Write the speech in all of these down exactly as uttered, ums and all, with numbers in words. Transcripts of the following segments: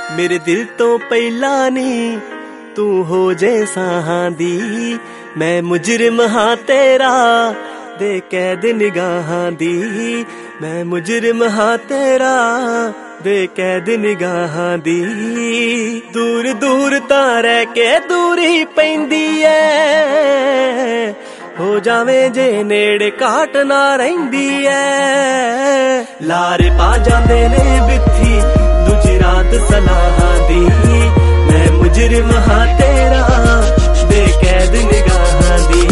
मेरे दिल तो पहला नी तू हो जे साहां दी। मैं मुजरिम हाँ तेरा दे कैद निगाहां दी। मैं मुजरिम हाँ तेरा दे कैद निगाहां दी। दूर दूर तां रह के दूरी पैंदी ऐ, हो जावे जे नेड़े घाट ना रहिंदी ऐ। लारे पा जांदे ने बिथी दूजी रात सलाहां दी। मैं मुजरिम हाँ तेरा दे कैद निगाहां दी।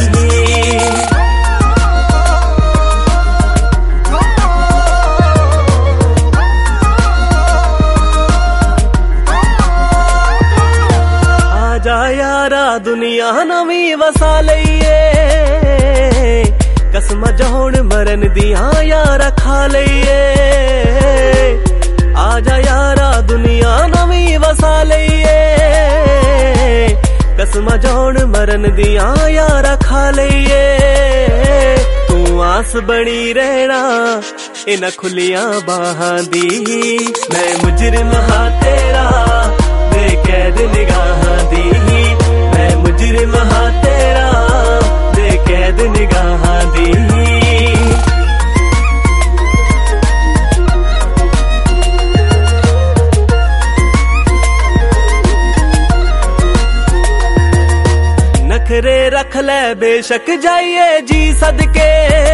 आजा यारा दुनिया नवी वसा लईए, कसम जहोण मरन दियां यारा खा लईए। आजा यारा दुनिया नवी वसा लईए, कसम जहोण मरन दियां यारा खा लईए। तू आस बनी रहना इन्हां खुलियां बाहां दी। मैं मुजरिम हाँ तेरा दे कैद निगाहां दी। मैं मुजरिम हाँ तेरा दे कैद निगाहां दी। नखरे रख ले बेशक जाइए जी सदके,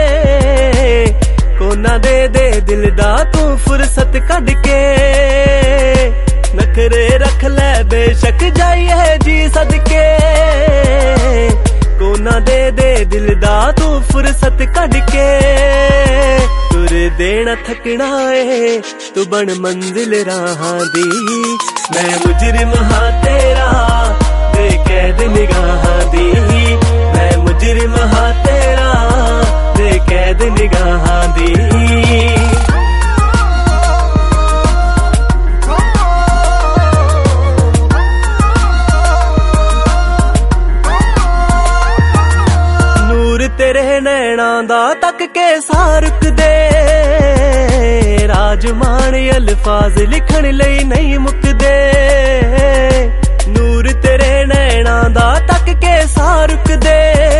कोना दे दे दिल दा तू फुर्सत कढ के। नखरे रख ले बेशक जाइए जी सदके, कोना दे दे दिल दा तू फुर्सत कढ के। तुर देना थकना है तू बन मंजिल राहां दी। मैं मुजरिम हाँ तेरा दे कैद निगाहां दी। मैं मुजरिम हाँ तेरा दे कैद निगाहां दी। तेरे नैना दा तक के सारुक दे, राजमान अल्फाज लिखण लई नहीं मुकदे। नूर तेरे नैना दा तक के सारुक दे,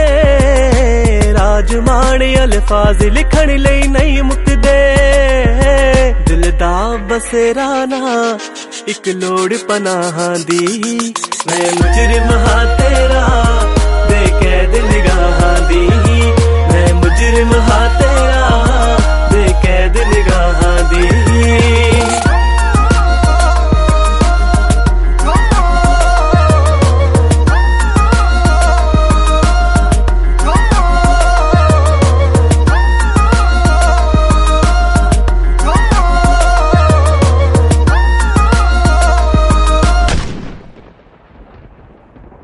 राजमान अल्फाज लिखण लई नहीं मुकदे। दिल दा बसेरा ना इक लोड़ पनाहां दी। मैं मुजरिम हाँ तेरा